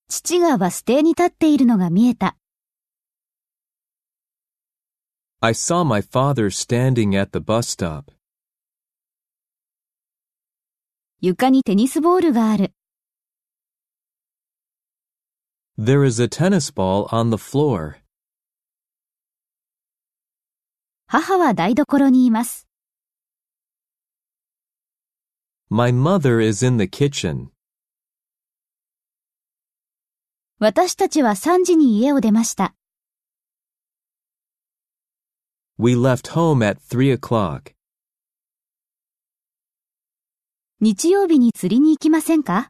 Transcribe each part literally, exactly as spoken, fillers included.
父がバス停に立っているのが見えた。 I saw my father standing at the bus stop. 床にテニスボールがある。 There is a tennis ball on the floor. 母は台所にいます。 My mother is in the kitchen. 私たちはさんじに家を出ました。 We left home at three o'clock. 日曜日に釣りに行きませんか？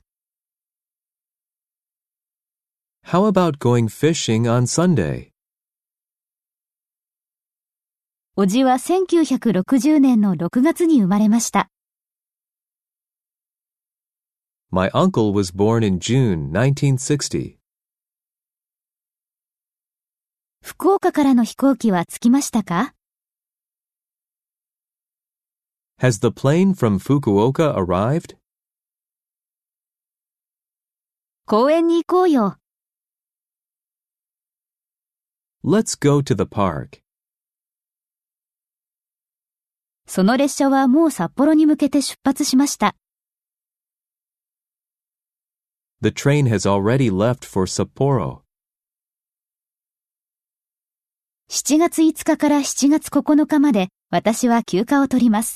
How about going fishing on Sunday? おじはせんきゅうひゃくろくじゅうねんのろくがつに生まれました。 My uncle was born in June nineteen sixty. 福岡からの飛行機は着きましたか？ Has the plane from Fukuoka arrived? 公園に行こうよ。 Let's go to the park. その列車はもう札幌に向けて出発しました。 The train has already left for Sapporo. しちがついつかからしちがつここのかまで私は休暇を取ります。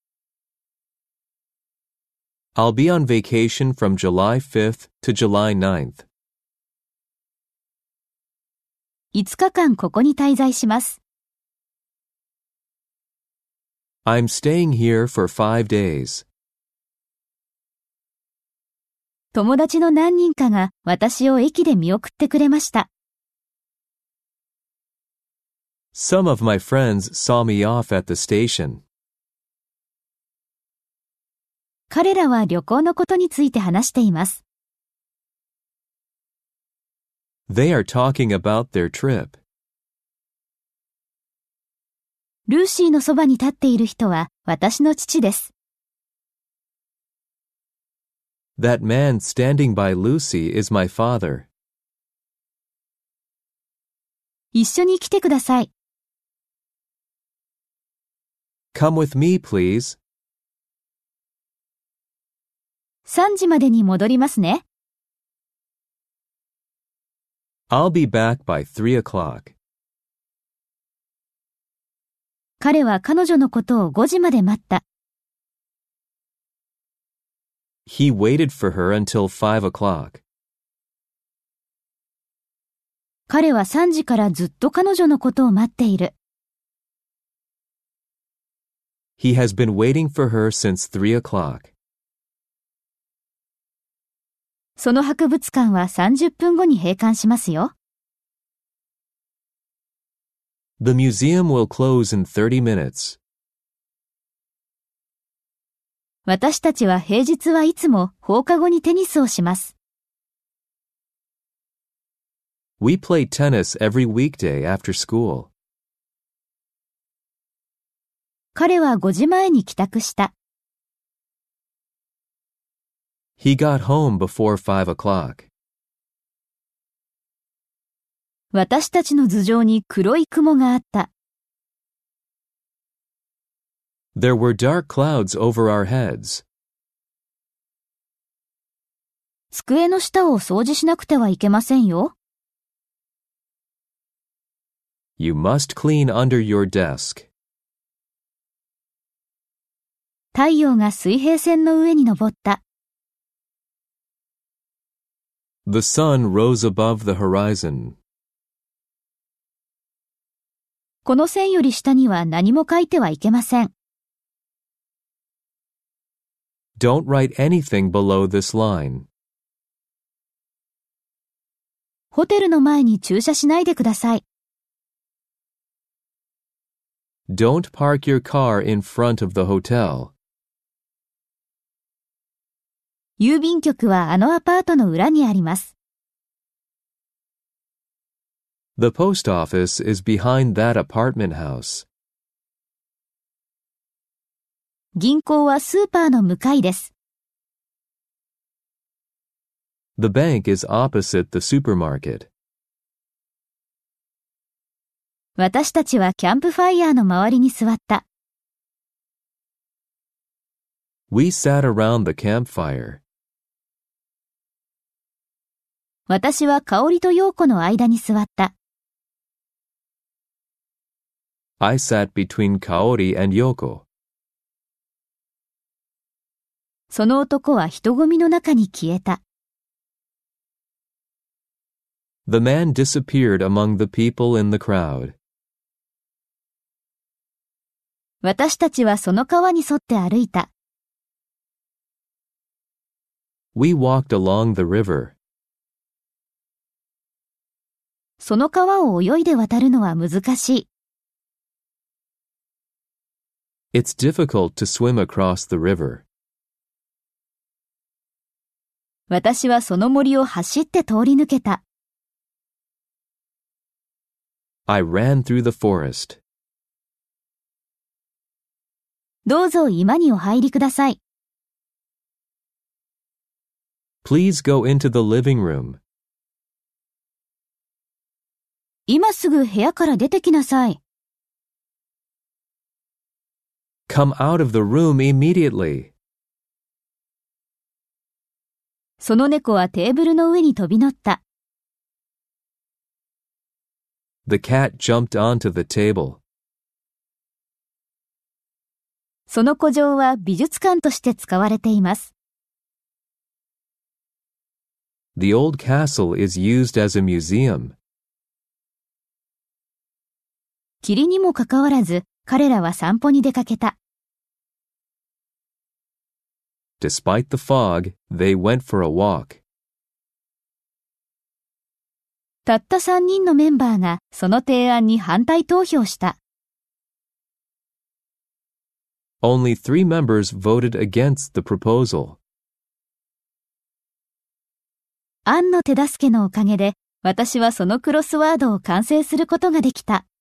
I'll be on vacation from July fifth to July ninth. いつかかんここに滞在します。 I'm staying here for five days. 友達の何人かが私を駅で見送ってくれました。 Some of my friends saw me off at the station. 彼らは旅行のことについて話しています。 They are talking about their trip. ルーシーのそばに立っている人は私の父です。 That man standing by Lucy is my father. 一緒に来てください。 Come with me, please. さんじまでに戻りますね。 I'll be back by three o'clock. 彼は彼女のことをごじまで待った。 He waited for her until five o'clock. 彼はさんじからずっと彼女のことを待っている。 He has been waiting for her since three o'clock. その博物館はさんじゅっぷんごに閉館しますよ。 The museum will close in thirty minutes. 私たちは平日はいつも放課後にテニスをします。 We play tennis every weekday after school. 彼はごじまえに帰宅した。 He got home before five o'clock. 私たちの頭上に黒い雲があった。 There were dark clouds over our heads. 机の下を掃除しなくてはいけませんよ。 You must clean under your desk. 太陽が水平線の上に昇った。 The sun rose above the horizon. この線より下には何も書いてはいけません。 Don't write anything below this line. ホテルの前に駐車しないでください。 Don't park your car in front of the hotel. 郵便局はあのアパートの裏にあります。 The post office is behind that apartment house. 銀行はスーパーの向かいです。 The bank is opposite the supermarket. 私たちはキャンプファイヤーの周りに座った。 We sat around the campfire. 私は香織と陽子の間に座った。 I sat between Kaori and Yoko. その男は人混みの中に消えた。 The man disappeared among the people in the crowd. 私たちはその川に沿って歩いた。 We walked along the river. その川を泳いで渡るのは難しい。 It's difficult to swim across the river. 私はその森を走って通り抜けた。 I ran through the forest. どうぞ居間にお入りください。 Please go into the living room. 今すぐ部屋から出てきなさい。 Come out of the room immediately. その猫はテーブルの上に飛び乗った。 The cat jumped onto the table. その古城は美術館として使われています。 The old castle is used as a museum. 霧にもかかわらず、彼らは散歩に出かけた。 Despite the fog, they went for a walk. たったさんにんのメンバーがその提案に反対投票した。 Only three members voted against the proposal. アンの手助けのおかげで、私はそのクロスワードを完成することができた。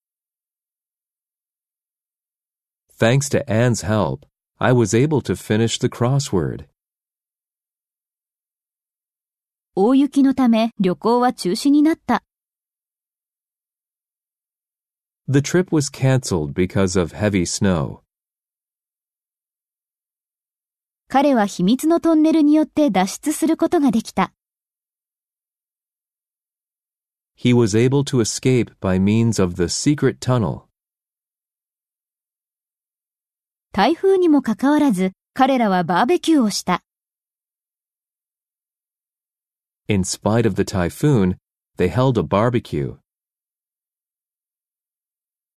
Thanks to Anne's help, I was able to finish the crossword. 大雪のため旅行は中止になった。 The trip was cancelled because of heavy snow. 彼は秘密のトンネルによって脱出することができた。 He was able to escape by means of the secret tunnel. 台風にもかかわらず、彼らはバーベキューをした。 In spite of the typhoon, they held a barbecue.